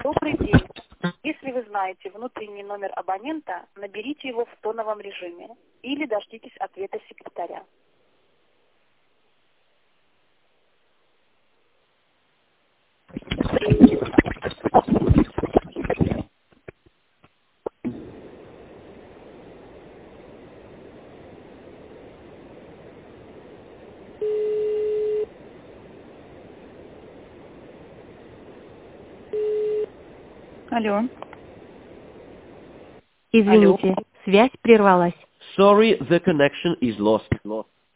Добрый день. Если вы знаете внутренний номер абонента, наберите его в тоновом режиме или дождитесь ответа секретаря. Алло. Извините, связь прервалась. Sorry, the connection is lost.